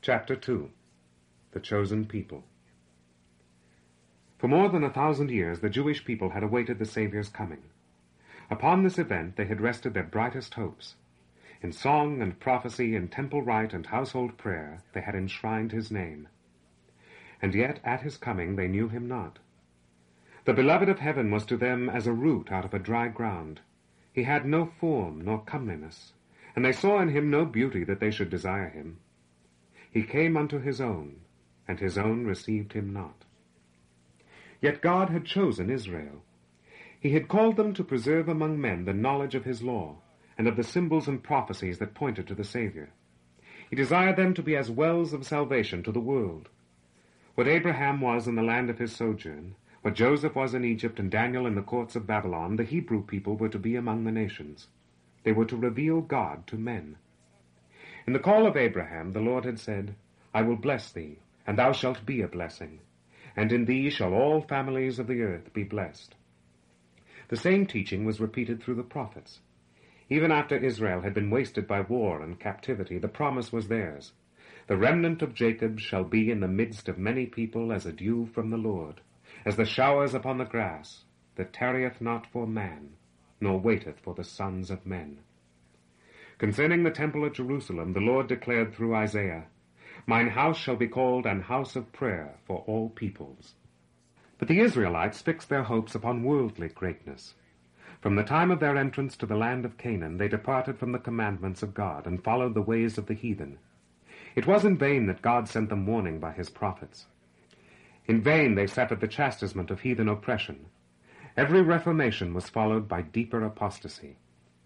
Chapter 2. The Chosen People. For more than 1,000 years the Jewish people had awaited the Saviour's coming. Upon this event they had rested their brightest hopes. In song and prophecy, in temple rite and household prayer, they had enshrined his name. And yet at his coming they knew him not. The beloved of heaven was to them as a root out of a dry ground. He had no form nor comeliness, and they saw in him no beauty that they should desire him. He came unto his own, and his own received him not. Yet God had chosen Israel. He had called them to preserve among men the knowledge of his law, and of the symbols and prophecies that pointed to the Saviour. He desired them to be as wells of salvation to the world. What Abraham was in the land of his sojourn, what Joseph was in Egypt and Daniel in the courts of Babylon, the Hebrew people were to be among the nations. They were to reveal God to men. In the call of Abraham the Lord had said, I will bless thee, and thou shalt be a blessing, and in thee shall all families of the earth be blessed. The same teaching was repeated through the prophets. Even after Israel had been wasted by war and captivity, the promise was theirs. The remnant of Jacob shall be in the midst of many people as a dew from the Lord, as the showers upon the grass, that tarrieth not for man, nor waiteth for the sons of men. Concerning the temple at Jerusalem, the Lord declared through Isaiah, Mine house shall be called an house of prayer for all peoples. But the Israelites fixed their hopes upon worldly greatness. From the time of their entrance to the land of Canaan, they departed from the commandments of God and followed the ways of the heathen. It was in vain that God sent them warning by his prophets. In vain they suffered the chastisement of heathen oppression. Every reformation was followed by deeper apostasy.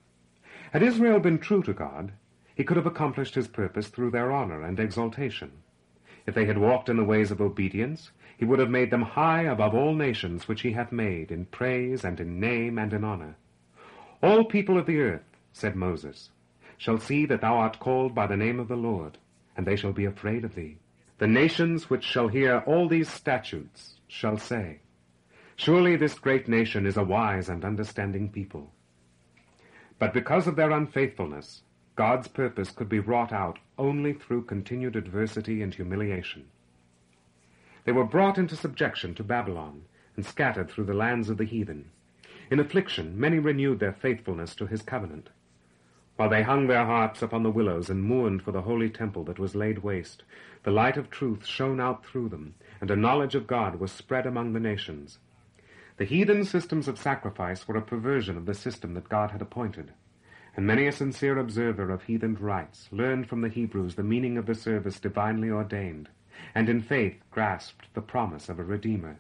Had Israel been true to God, he could have accomplished his purpose through their honor and exaltation. If they had walked in the ways of obedience, he would have made them high above all nations which he hath made, in praise and in name and in honor. All people of the earth, said Moses, shall see that thou art called by the name of the Lord, and they shall be afraid of thee. The nations which shall hear all these statutes shall say, Surely this great nation is a wise and understanding people. But because of their unfaithfulness, God's purpose could be wrought out only through continued adversity and humiliation. They were brought into subjection to Babylon and scattered through the lands of the heathen. In affliction, many renewed their faithfulness to his covenant. While they hung their harps upon the willows and mourned for the holy temple that was laid waste, the light of truth shone out through them, and a knowledge of God was spread among the nations. The heathen systems of sacrifice were a perversion of the system that God had appointed, and many a sincere observer of heathen rites learned from the Hebrews the meaning of the service divinely ordained, and in faith grasped the promise of a Redeemer.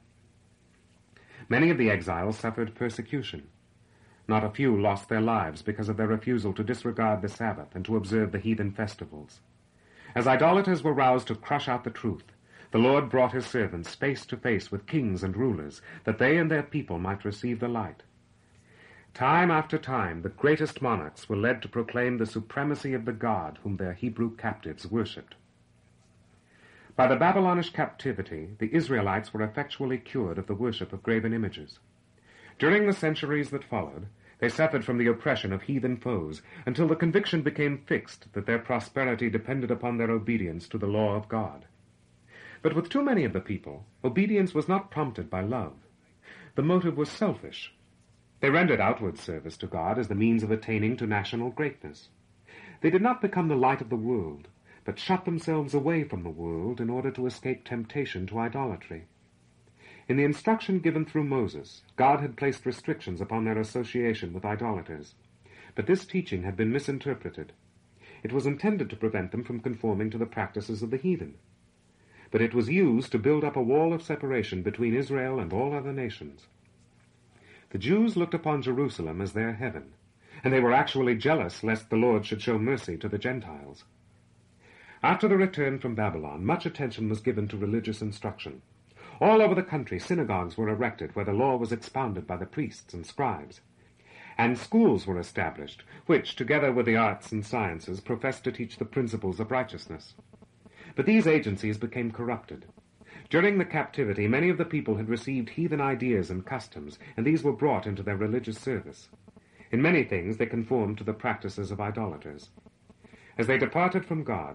Many of the exiles suffered persecution. Not a few lost their lives because of their refusal to disregard the Sabbath and to observe the heathen festivals. As idolaters were roused to crush out the truth, the Lord brought his servants face to face with kings and rulers, that they and their people might receive the light. Time after time, the greatest monarchs were led to proclaim the supremacy of the God whom their Hebrew captives worshipped. By the Babylonish captivity, the Israelites were effectually cured of the worship of graven images. During the centuries that followed, they suffered from the oppression of heathen foes, until the conviction became fixed that their prosperity depended upon their obedience to the law of God. But with too many of the people, obedience was not prompted by love. The motive was selfish. They rendered outward service to God as the means of attaining to national greatness. They did not become the light of the world, but shut themselves away from the world in order to escape temptation to idolatry. In the instruction given through Moses, God had placed restrictions upon their association with idolaters, but this teaching had been misinterpreted. It was intended to prevent them from conforming to the practices of the heathen, but it was used to build up a wall of separation between Israel and all other nations. The Jews looked upon Jerusalem as their heaven, and they were actually jealous lest the Lord should show mercy to the Gentiles. After the return from Babylon, much attention was given to religious instruction. All over the country, synagogues were erected where the law was expounded by the priests and scribes, and schools were established, which, together with the arts and sciences, professed to teach the principles of righteousness. But these agencies became corrupted. During the captivity, many of the people had received heathen ideas and customs, and these were brought into their religious service. In many things they conformed to the practices of idolaters. As they departed from God,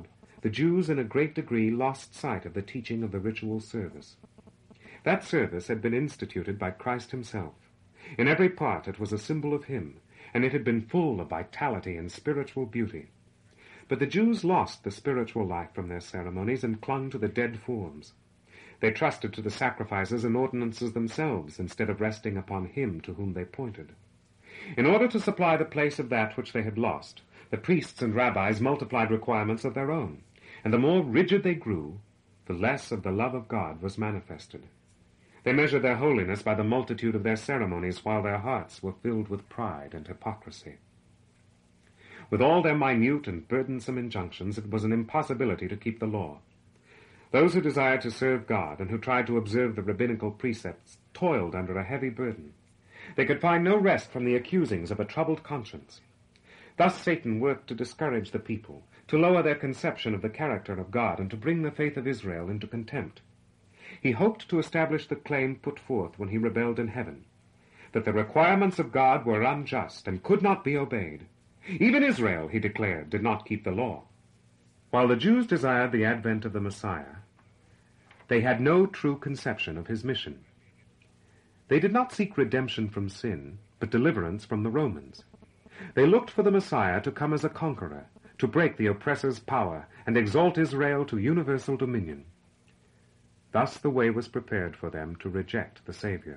the Jews in a great degree lost sight of the teaching of the ritual service. That service had been instituted by Christ himself. In every part it was a symbol of him, and it had been full of vitality and spiritual beauty. But the Jews lost the spiritual life from their ceremonies and clung to the dead forms. They trusted to the sacrifices and ordinances themselves instead of resting upon him to whom they pointed. In order to supply the place of that which they had lost, the priests and rabbis multiplied requirements of their own, and the more rigid they grew, the less of the love of God was manifested. They measured their holiness by the multitude of their ceremonies, while their hearts were filled with pride and hypocrisy. With all their minute and burdensome injunctions, it was an impossibility to keep the law. Those who desired to serve God and who tried to observe the rabbinical precepts toiled under a heavy burden. They could find no rest from the accusings of a troubled conscience. Thus Satan worked to discourage the people, to lower their conception of the character of God, and to bring the faith of Israel into contempt. He hoped to establish the claim put forth when he rebelled in heaven, that the requirements of God were unjust and could not be obeyed. Even Israel, he declared, did not keep the law. While the Jews desired the advent of the Messiah, they had no true conception of his mission. They did not seek redemption from sin, but deliverance from the Romans. They looked for the Messiah to come as a conqueror, to break the oppressor's power, and exalt Israel to universal dominion. Thus the way was prepared for them to reject the Savior.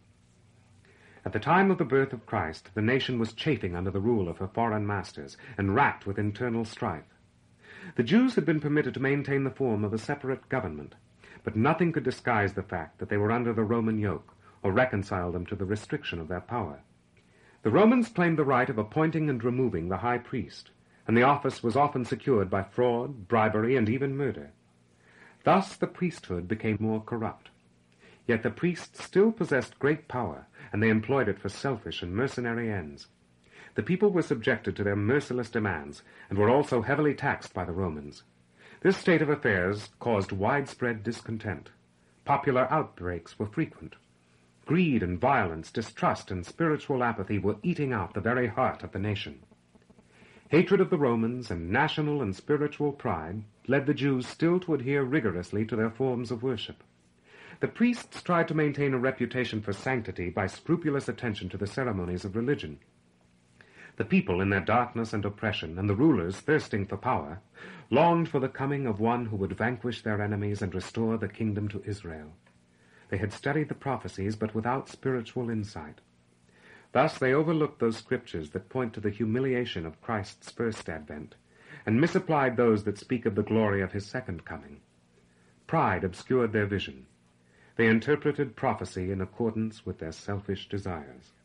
At the time of the birth of Christ, the nation was chafing under the rule of her foreign masters, and racked with internal strife. The Jews had been permitted to maintain the form of a separate government, but nothing could disguise the fact that they were under the Roman yoke, or reconcile them to the restriction of their power. The Romans claimed the right of appointing and removing the high priest, and the office was often secured by fraud, bribery, and even murder. Thus the priesthood became more corrupt. Yet the priests still possessed great power, and they employed it for selfish and mercenary ends. The people were subjected to their merciless demands, and were also heavily taxed by the Romans. This state of affairs caused widespread discontent. Popular outbreaks were frequent. Greed and violence, distrust and spiritual apathy were eating out the very heart of the nation. Hatred of the Romans and national and spiritual pride led the Jews still to adhere rigorously to their forms of worship. The priests tried to maintain a reputation for sanctity by scrupulous attention to the ceremonies of religion. The people, in their darkness and oppression, and the rulers, thirsting for power, longed for the coming of one who would vanquish their enemies and restore the kingdom to Israel. They had studied the prophecies, but without spiritual insight. Thus they overlooked those scriptures that point to the humiliation of Christ's first advent, and misapplied those that speak of the glory of his second coming. Pride obscured their vision. They interpreted prophecy in accordance with their selfish desires.